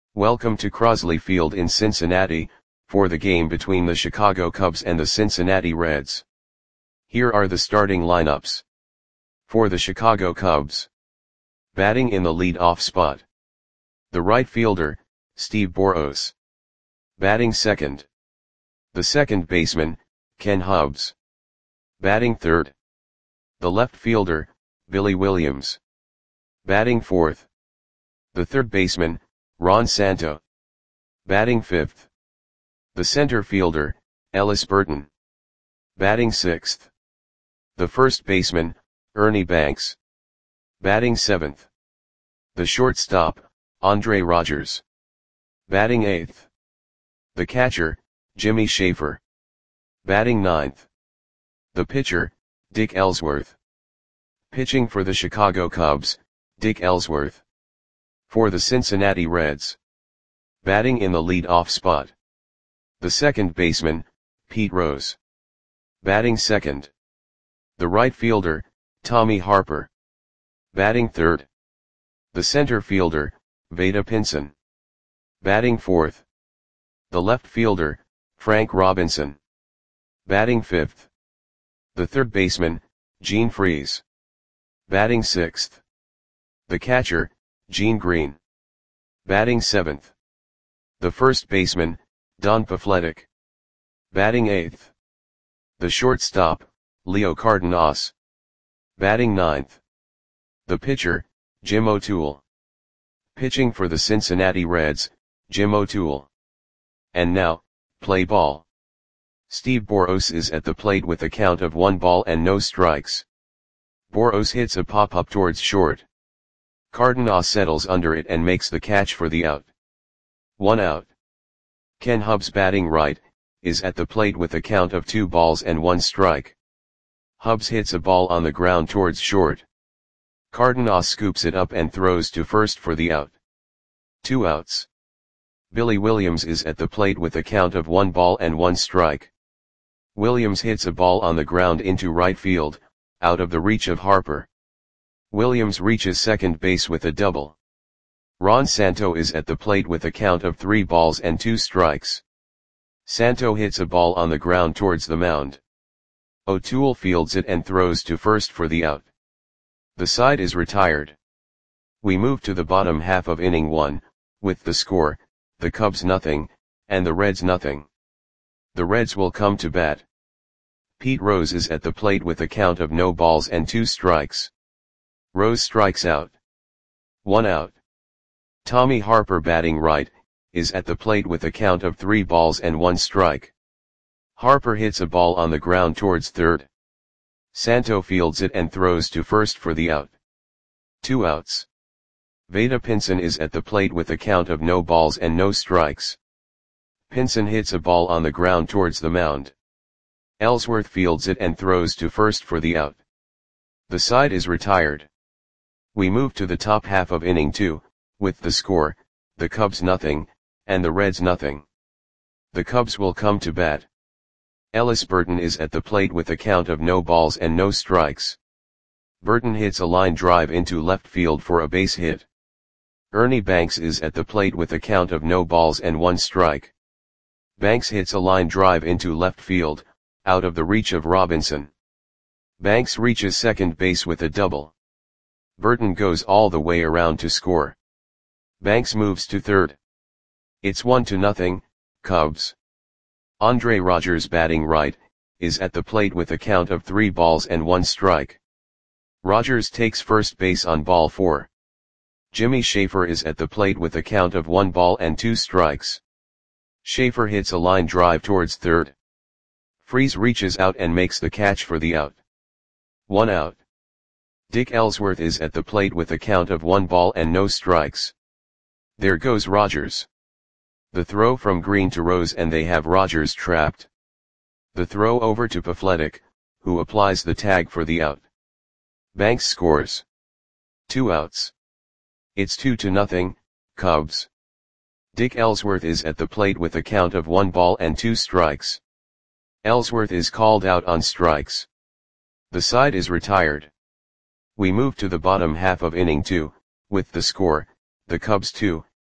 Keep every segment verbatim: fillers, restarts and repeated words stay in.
Welcome to Crosley Field in Cincinnati, for the game between the Chicago Cubs and the Cincinnati Reds. Here are the starting lineups. For the Chicago Cubs. Batting in the lead-off spot. The right fielder, Steve Boros. Batting second. The second baseman, Ken Hubbs. Batting third. The left fielder, Billy Williams. Batting fourth. The third baseman, Ron Santo. Batting fifth. The center fielder, Ellis Burton. Batting sixth. The first baseman, Ernie Banks. Batting seventh. The shortstop, Andre Rogers. Batting eighth. The catcher, Jimmy Schaefer. Batting ninth. The pitcher, Dick Ellsworth. Pitching for the Chicago Cubs, Dick Ellsworth. For the Cincinnati Reds. Batting in the lead-off spot. The second baseman, Pete Rose. Batting second. The right fielder, Tommy Harper. Batting third. The center fielder, Vada Pinson. Batting fourth. The left fielder, Frank Robinson. Batting fifth. The third baseman, Gene Freese. Batting sixth. The catcher, Gene Green. Batting seventh. The first baseman, Don Pafletic. Batting eighth. The shortstop, Leo Cardenas. Batting ninth. The pitcher, Jim O'Toole. Pitching for the Cincinnati Reds, Jim O'Toole. And now, play ball. Steve Boros is at the plate with a count of one ball and no strikes. Boros hits a pop-up towards short. Cardenas settles under it and makes the catch for the out. One out. Ken Hubbs, batting right, is at the plate with a count of two balls and one strike. Hubbs hits a ball on the ground towards short. Cardenas scoops it up and throws to first for the out. Two outs. Billy Williams is at the plate with a count of one ball and one strike. Williams hits a ball on the ground into right field, out of the reach of Harper. Williams reaches second base with a double. Ron Santo is at the plate with a count of three balls and two strikes. Santo hits a ball on the ground towards the mound. O'Toole fields it and throws to first for the out. The side is retired. We move to the bottom half of inning one, with the score, the Cubs nothing, and the Reds nothing. The Reds will come to bat. Pete Rose is at the plate with a count of no balls and two strikes. Rose strikes out. One out. Tommy Harper, batting right, is at the plate with a count of three balls and one strike. Harper hits a ball on the ground towards third. Santo fields it and throws to first for the out. Two outs. Vada Pinson is at the plate with a count of no balls and no strikes. Pinson hits a ball on the ground towards the mound. Ellsworth fields it and throws to first for the out. The side is retired. We move to the top half of inning two, with the score, the Cubs nothing, and the Reds nothing. The Cubs will come to bat. Ellis Burton is at the plate with a count of no balls and no strikes. Burton hits a line drive into left field for a base hit. Ernie Banks is at the plate with a count of no balls and one strike. Banks hits a line drive into left field, out of the reach of Robinson. Banks reaches second base with a double. Burton goes all the way around to score. Banks moves to third. It's one to nothing, Cubs. Andre Rogers, batting right, is at the plate with a count of three balls and one strike. Rogers takes first base on ball four. Jimmy Schaefer is at the plate with a count of one ball and two strikes. Schaefer hits a line drive towards third. Freese reaches out and makes the catch for the out. One out. Dick Ellsworth is at the plate with a count of one ball and no strikes. There goes Rogers. The throw from Green to Rose and they have Rogers trapped. The throw over to Pafletic, who applies the tag for the out. Banks scores. Two outs. It's two to nothing, Cubs. Dick Ellsworth is at the plate with a count of one ball and two strikes. Ellsworth is called out on strikes. The side is retired. We move to the bottom half of inning two, with the score, the Cubs two,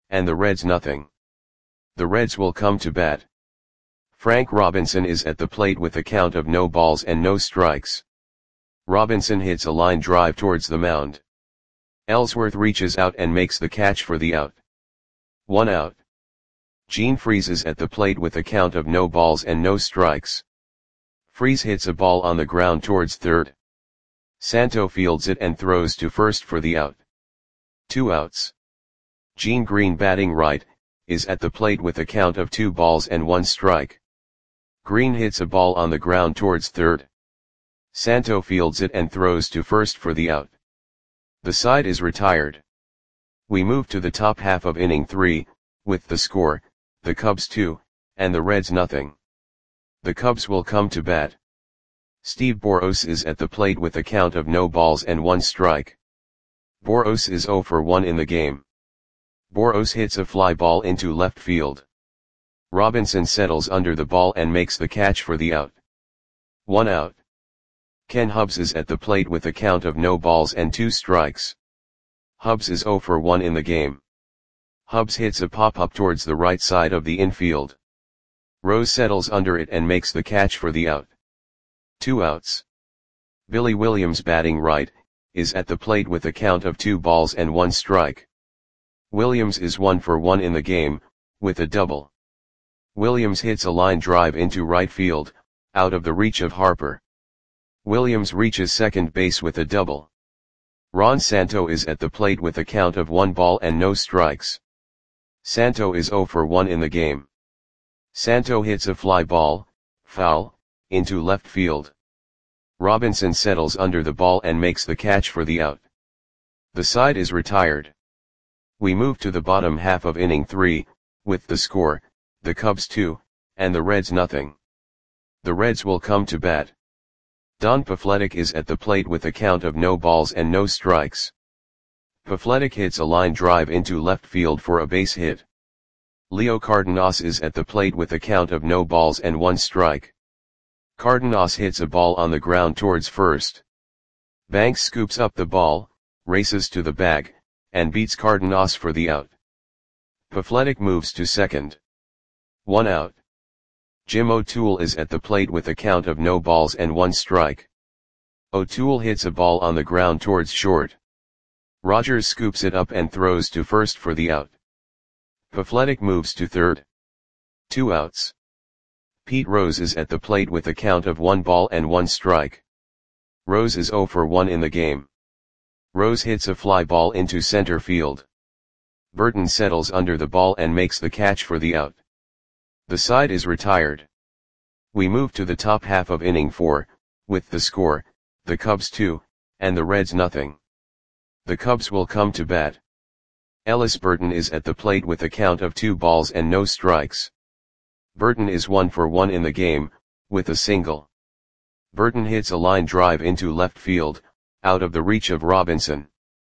and the Reds nothing. The Reds will come to bat. Frank Robinson is at the plate with a count of no balls and no strikes. Robinson hits a line drive towards the mound. Ellsworth reaches out and makes the catch for the out. One out. Gene Freese is at the plate with a count of no balls and no strikes. Freese hits a ball on the ground towards third. Santo fields it and throws to first for the out. Two outs. Gene Green, batting right, is at the plate with a count of two balls and one strike. Green hits a ball on the ground towards third. Santo fields it and throws to first for the out. The side is retired. We move to the top half of inning three, with the score, the Cubs two, and the Reds nothing. The Cubs will come to bat. Steve Boros is at the plate with a count of no balls and one strike. Boros is oh for one in the game. Boros hits a fly ball into left field. Robinson settles under the ball and makes the catch for the out. One out. Ken Hubbs is at the plate with a count of no balls and two strikes. Hubbs is oh for one in the game. Hubbs hits a pop-up towards the right side of the infield. Rose settles under it and makes the catch for the out. Two outs. Billy Williams, batting right, is at the plate with a count of two balls and one strike. Williams is one for one in the game, with a double. Williams hits a line drive into right field, out of the reach of Harper. Williams reaches second base with a double. Ron Santo is at the plate with a count of one ball and no strikes. Santo is oh for one in the game. Santo hits a fly ball, foul, into left field. Robinson settles under the ball and makes the catch for the out. The side is retired. We move to the bottom half of inning three, with the score, the Cubs two, and the Reds nothing. The Reds will come to bat. Don Pafletic is at the plate with a count of no balls and no strikes. Pafletic hits a line drive into left field for a base hit. Leo Cardenas is at the plate with a count of no balls and one strike. Cardenas hits a ball on the ground towards first. Banks scoops up the ball, races to the bag, and beats Cardenas for the out. Pafletic moves to second. One out. Jim O'Toole is at the plate with a count of no balls and one strike. O'Toole hits a ball on the ground towards short. Rogers scoops it up and throws to first for the out. Pafletic moves to third. Two outs. Pete Rose is at the plate with a count of one ball and one strike. Rose is oh for one in the game. Rose hits a fly ball into center field. Burton settles under the ball and makes the catch for the out. The side is retired. We move to the top half of inning four, with the score, the Cubs two, and the Reds nothing. The Cubs will come to bat. Ellis Burton is at the plate with a count of two balls and no strikes. Burton is one for one in the game, with a single. Burton hits a line drive into left field, out of the reach of Robinson.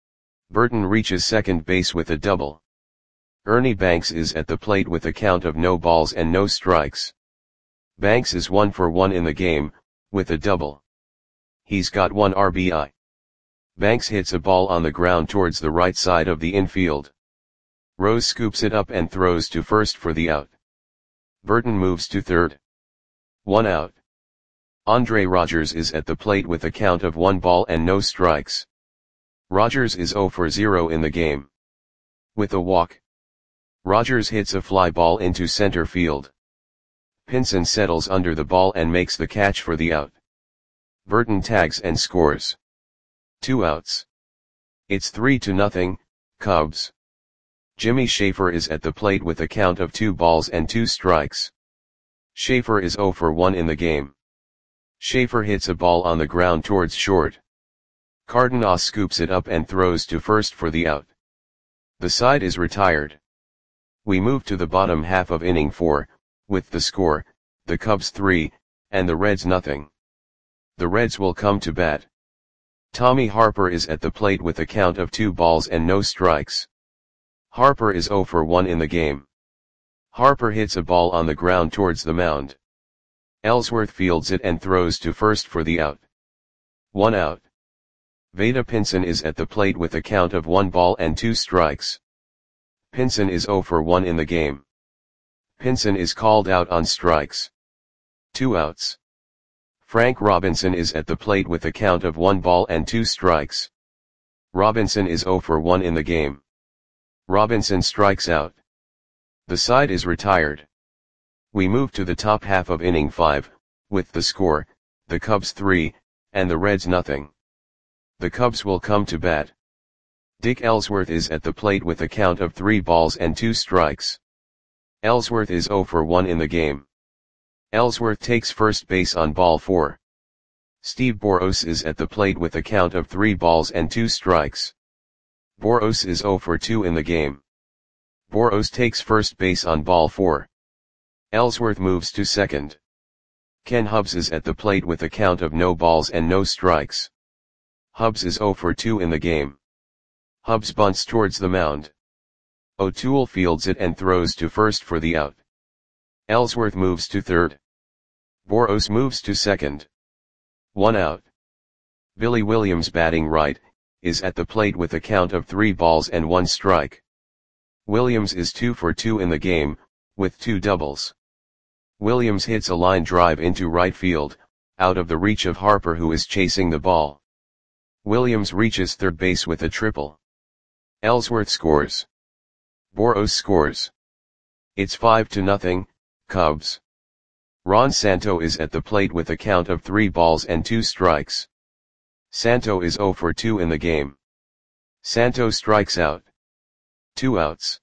Burton reaches second base with a double. Ernie Banks is at the plate with a count of no balls and no strikes. Banks is one for one in the game, with a double. He's got one R B I. Banks hits a ball on the ground towards the right side of the infield. Rose scoops it up and throws to first for the out. Burton moves to third. One out. Andre Rogers is at the plate with a count of one ball and no strikes. Rogers is oh for zero in the game. With a walk. Rogers hits a fly ball into center field. Pinson settles under the ball and makes the catch for the out. Burton tags and scores. Two outs. It's three to nothing, Cubs. Jimmy Schaefer is at the plate with a count of two balls and two strikes. Schaefer is oh for one in the game. Schaefer hits a ball on the ground towards short. Cardenas scoops it up and throws to first for the out. The side is retired. We move to the bottom half of inning four, with the score, the Cubs three, and the Reds nothing. The Reds will come to bat. Tommy Harper is at the plate with a count of two balls and no strikes. Harper is oh for one in the game. Harper hits a ball on the ground towards the mound. Ellsworth fields it and throws to first for the out. One out. Vada Pinson is at the plate with a count of one ball and two strikes. Pinson is zero for one in the game. Pinson is called out on strikes. Two outs. Frank Robinson is at the plate with a count of one ball and two strikes. Robinson is zero for one in the game. Robinson strikes out. The side is retired. We move to the top half of inning five, with the score, the Cubs three, and the Reds nothing. The Cubs will come to bat. Dick Ellsworth is at the plate with a count of three balls and two strikes. Ellsworth is zero for one in the game. Ellsworth takes first base on ball four. Steve Boros is at the plate with a count of three balls and two strikes. Boros is zero for two in the game. Boros takes first base on ball four. Ellsworth moves to second. Ken Hubbs is at the plate with a count of no balls and no strikes. Hubbs is zero for two in the game. Hubbs bunts towards the mound. O'Toole fields it and throws to first for the out. Ellsworth moves to third. Boros moves to second. One out. Billy Williams, batting right, is at the plate with a count of three balls and one strike. Williams is two for two in the game, with two doubles. Williams hits a line drive into right field, out of the reach of Harper, who is chasing the ball. Williams reaches third base with a triple. Ellsworth scores. Boros scores. It's five to nothing, Cubs. Ron Santo is at the plate with a count of three balls and two strikes. Santo is zero for two in the game. Santo strikes out. Two outs.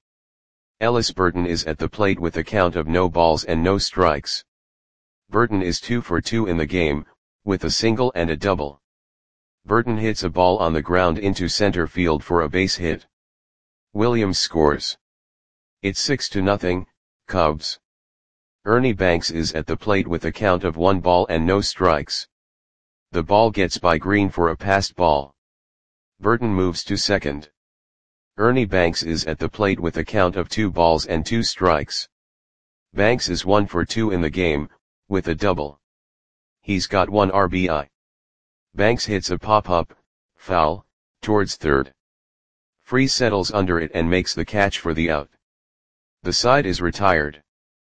Ellis Burton is at the plate with a count of no balls and no strikes. Burton is two for two in the game, with a single and a double. Burton hits a ball on the ground into center field for a base hit. Williams scores. It's six to nothing, Cubs. Ernie Banks is at the plate with a count of one ball and no strikes. The ball gets by Green for a passed ball. Burton moves to second. Ernie Banks is at the plate with a count of two balls and two strikes. Banks is one for two in the game, with a double. He's got one R B I. Banks hits a pop-up, foul, towards third. Freese settles under it and makes the catch for the out. The side is retired.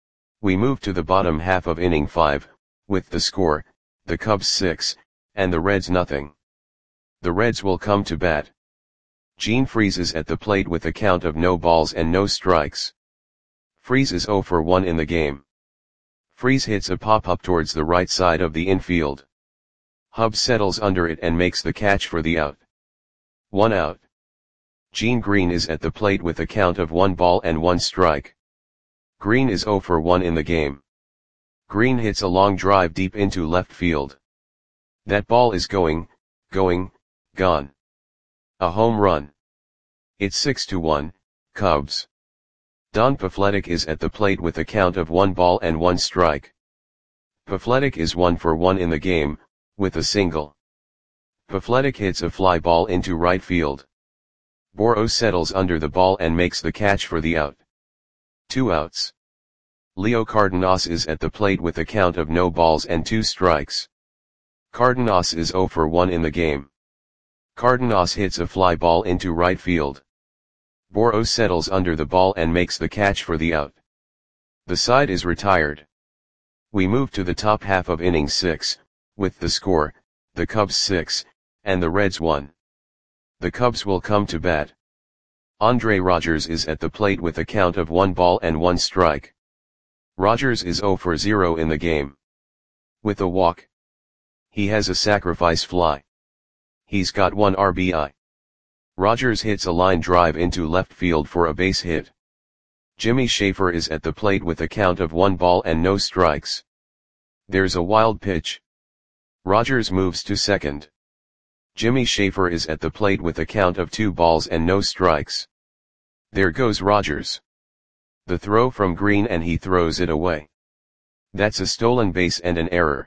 We move to the bottom half of inning five, with the score, the Cubs six, and the Reds nothing. The Reds will come to bat. Gene Freese is at the plate with a count of no balls and no strikes. Freese is zero for one in the game. Freese hits a pop-up towards the right side of the infield. Hubbs settles under it and makes the catch for the out. One out. Gene Green is at the plate with a count of one ball and one strike. Green is zero for one in the game. Green hits a long drive deep into left field. That ball is going, going, gone. A home run. It's six to one, Cubs. Don Pafletic is at the plate with a count of one ball and one strike. Pafletic is one for one in the game, with a single. Pafletic hits a fly ball into right field. Boros settles under the ball and makes the catch for the out. Two outs. Leo Cardenas is at the plate with a count of no balls and two strikes. Cardenas is zero for one in the game. Cardenas hits a fly ball into right field. Boros settles under the ball and makes the catch for the out. The side is retired. We move to the top half of inning six, with the score, the Cubs six, and the Reds one. The Cubs will come to bat. Andre Rogers is at the plate with a count of one ball and one strike. Rogers is zero for zero in the game. With a walk. He has a sacrifice fly. He's got one R B I. Rogers hits a line drive into left field for a base hit. Jimmy Schaefer is at the plate with a count of one ball and no strikes. There's a wild pitch. Rogers moves to second. Jimmy Schaefer is at the plate with a count of two balls and no strikes. There goes Rogers. The throw from Green and he throws it away. That's a stolen base and an error.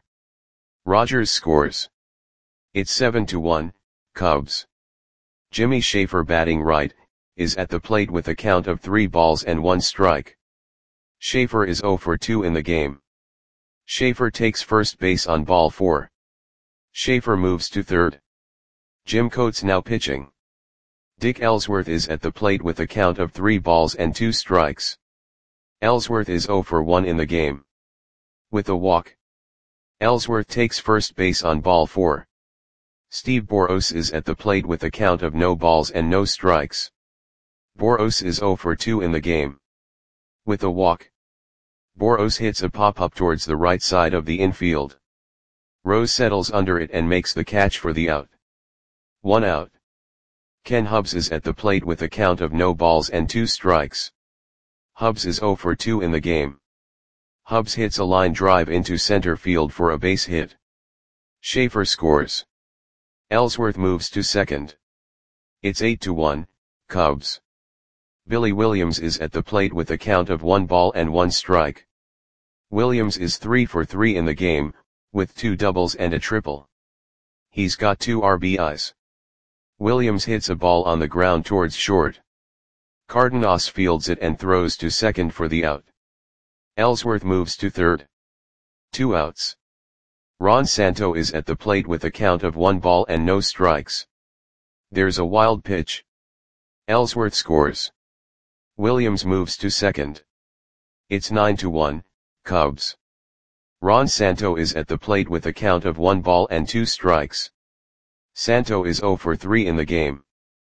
Rogers scores. It's seven to one, Cubs. Jimmy Schaefer, batting right, is at the plate with a count of three balls and one strike. Schaefer is zero for two in the game. Schaefer takes first base on ball four. Schaefer moves to third. Jim Coates now pitching. Dick Ellsworth is at the plate with a count of three balls and two strikes. Ellsworth is zero for one in the game. With a walk, Ellsworth takes first base on ball four. Steve Boros is at the plate with a count of no balls and no strikes. Boros is zero for two in the game. With a walk, Boros hits a pop-up towards the right side of the infield. Rose settles under it and makes the catch for the out. One out. Ken Hubbs is at the plate with a count of no balls and two strikes. Hubbs is zero for two in the game. Hubbs hits a line drive into center field for a base hit. Schaefer scores. Ellsworth moves to second. It's eight to one, Cubs. Billy Williams is at the plate with a count of one ball and one strike. Williams is three for three in the game, with two doubles and a triple. He's got two R B Is. Williams hits a ball on the ground towards short. Cardenas fields it and throws to second for the out. Ellsworth moves to third. Two outs. Ron Santo is at the plate with a count of one ball and no strikes. There's a wild pitch. Ellsworth scores. Williams moves to second. It's nine to one, Cubs. Ron Santo is at the plate with a count of one ball and two strikes. Santo is zero for three in the game.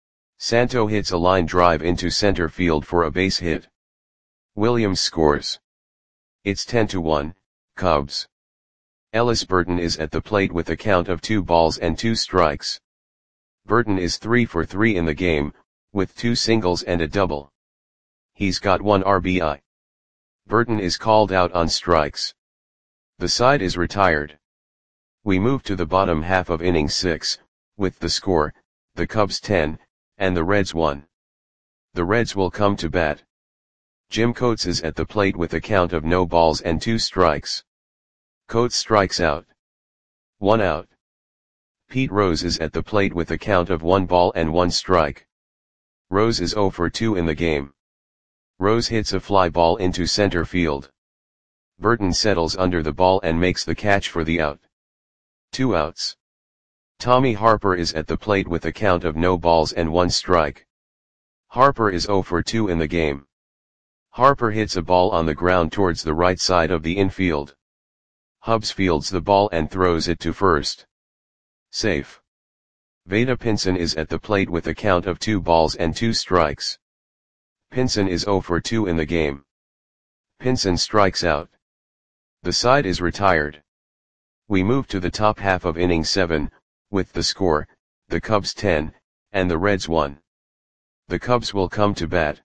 Santo hits a line drive into center field for a base hit. Williams scores. It's ten to one, Cubs. Ellis Burton is at the plate with a count of two balls and two strikes. Burton is three for three in the game, with two singles and a double. He's got one R B I. Burton is called out on strikes. The side is retired. We move to the bottom half of inning six, with the score, the Cubs ten, and the Reds one. The Reds will come to bat. Jim Coates is at the plate with a count of no balls and two strikes. Coates strikes out. One out. Pete Rose is at the plate with a count of one ball and one strike. Rose is zero for two in the game. Rose hits a fly ball into center field. Burton settles under the ball and makes the catch for the out. Two outs. Tommy Harper is at the plate with a count of no balls and one strike. Harper is zero for two in the game. Harper hits a ball on the ground towards the right side of the infield. Hubbs fields the ball and throws it to first. Safe. Vada Pinson is at the plate with a count of two balls and two strikes. Pinson is zero for two in the game. Pinson strikes out. The side is retired. We move to the top half of inning seven, with the score, the Cubs ten, and the Reds one. The Cubs will come to bat.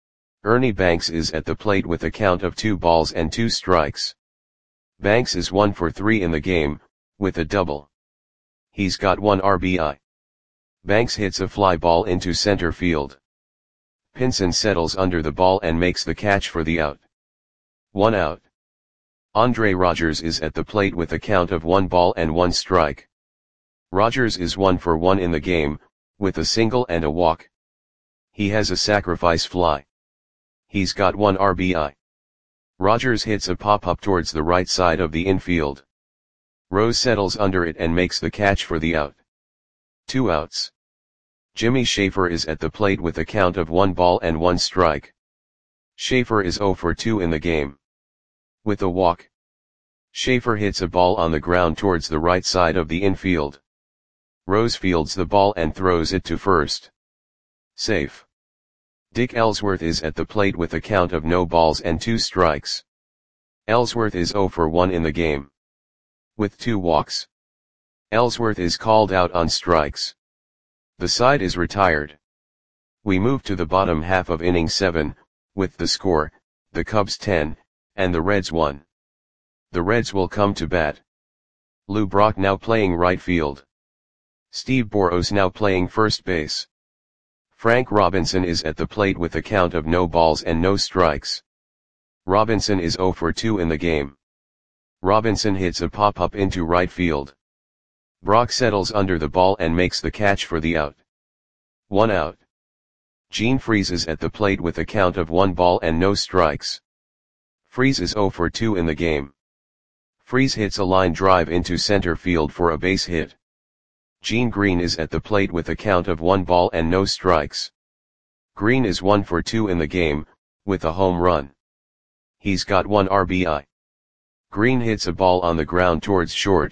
Ernie Banks is at the plate with a count of two balls and two strikes. Banks is one for three in the game, with a double. He's got one R B I. Banks hits a fly ball into center field. Pinson settles under the ball and makes the catch for the out. One out. Andre Rogers is at the plate with a count of one ball and one strike. Rogers is one for one in the game, with a single and a walk. He has a sacrifice fly. He's got one R B I. Rogers hits a pop-up towards the right side of the infield. Rose settles under it and makes the catch for the out. Two outs. Jimmy Schaefer is at the plate with a count of one ball and one strike. Schaefer is zero for two in the game. With a walk, Schaefer hits a ball on the ground towards the right side of the infield. Rose fields the ball and throws it to first. Safe. Dick Ellsworth is at the plate with a count of no balls and two strikes. Ellsworth is zero for one in the game. With two walks, Ellsworth is called out on strikes. The side is retired. We move to the bottom half of inning seven, with the score, the Cubs ten, and the Reds one. The Reds will come to bat. Lou Brock now playing right field. Steve Boros now playing first base. Frank Robinson is at the plate with a count of no balls and no strikes. Robinson is zero for two in the game. Robinson hits a pop-up into right field. Brock settles under the ball and makes the catch for the out. One out. Gene Freese is at the plate with a count of one ball and no strikes. Freese is zero for two in the game. Freese hits a line drive into center field for a base hit. Gene Green is at the plate with a count of one ball and no strikes. Green is one for two in the game, with a home run. He's got one R B I. Green hits a ball on the ground towards short.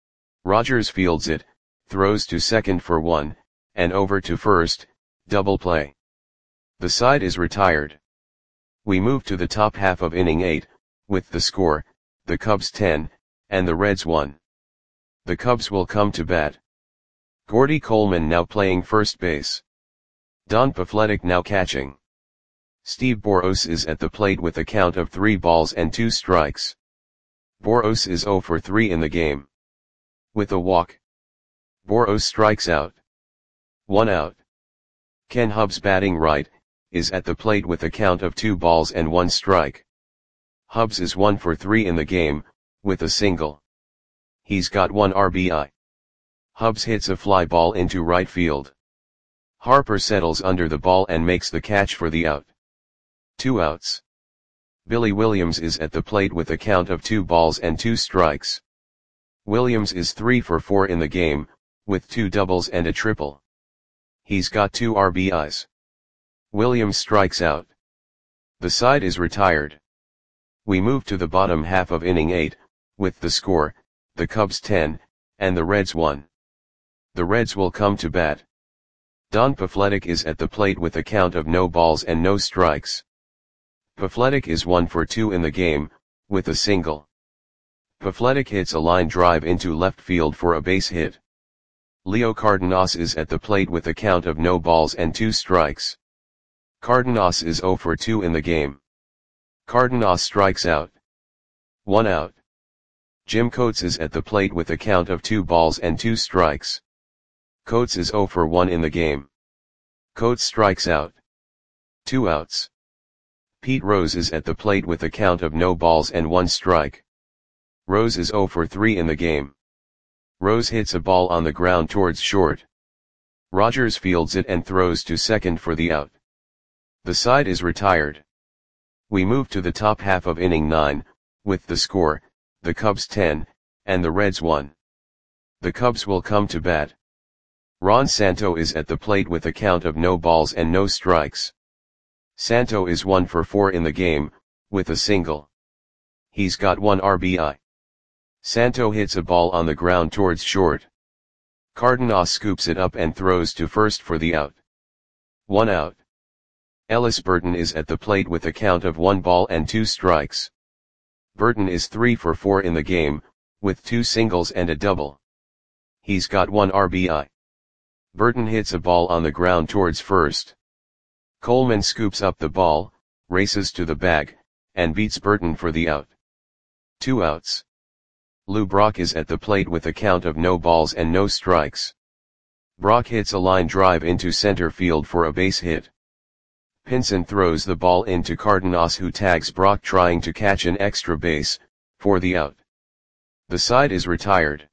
Rogers fields it, throws to second for one, and over to first, double play. The side is retired. We move to the top half of inning eight, with the score, the Cubs ten, and the Reds one. The Cubs will come to bat. Gordy Coleman now playing first base. Don Pafletic now catching. Steve Boros is at the plate with a count of three balls and two strikes. Boros is zero for three in the game. With a walk. Boros strikes out. One out. Ken Hubbs batting right, is at the plate with a count of two balls and one strike. Hubbs is one for three in the game, with a single. He's got one R B I. Hubbs hits a fly ball into right field. Harper settles under the ball and makes the catch for the out. Two outs. Billy Williams is at the plate with a count of two balls and two strikes. Williams is three for four in the game, with two doubles and a triple. He's got two R B Is. Williams strikes out. The side is retired. We move to the bottom half of inning eight, with the score, the Cubs ten, and the Reds one. The Reds will come to bat. Don Pafletic is at the plate with a count of no balls and no strikes. Pafletic is one for two in the game, with a single. Pafletic hits a line drive into left field for a base hit. Leo Cardenas is at the plate with a count of no balls and two strikes. Cardenas is zero for two in the game. Cardenas strikes out. One out. Jim Coates is at the plate with a count of two balls and two strikes. Coates is zero for one in the game. Coates strikes out. Two outs. Pete Rose is at the plate with a count of no balls and one strike. Rose is zero for three in the game. Rose hits a ball on the ground towards short. Rogers fields it and throws to second for the out. The side is retired. We move to the top half of inning nine, with the score, the Cubs ten, and the Reds one. The Cubs will come to bat. Ron Santo is at the plate with a count of no balls and no strikes. Santo is one for four in the game, with a single. He's got one R B I. Santo hits a ball on the ground towards short. Cardenas scoops it up and throws to first for the out. One out. Ellis Burton is at the plate with a count of one ball and two strikes. Burton is three for four in the game, with two singles and a double. He's got one R B I. Burton hits a ball on the ground towards first. Coleman scoops up the ball, races to the bag, and beats Burton for the out. Two outs. Lou Brock is at the plate with a count of no balls and no strikes. Brock hits a line drive into center field for a base hit. Pinson throws the ball into Cardenas, who tags Brock trying to catch an extra base, for the out. The side is retired.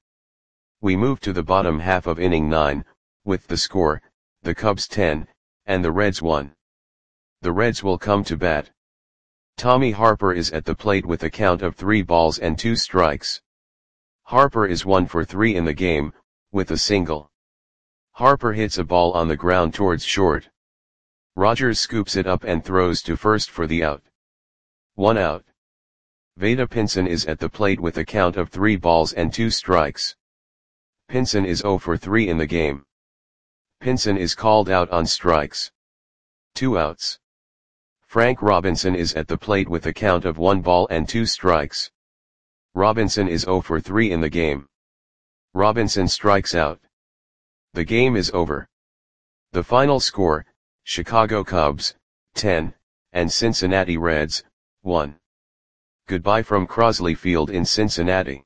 We move to the bottom half of inning nine, with the score, the Cubs ten, and the Reds one. The Reds will come to bat. Tommy Harper is at the plate with a count of three balls and two strikes. Harper is one for three in the game, with a single. Harper hits a ball on the ground towards short. Rogers scoops it up and throws to first for the out. One out. Vada Pinson is at the plate with a count of three balls and two strikes. Pinson is zero for three in the game. Pinson is called out on strikes. Two outs. Frank Robinson is at the plate with a count of one ball and two strikes. Robinson is zero for three in the game. Robinson strikes out. The game is over. The final score, Chicago Cubs, ten, and Cincinnati Reds, one. Goodbye from Crosley Field in Cincinnati.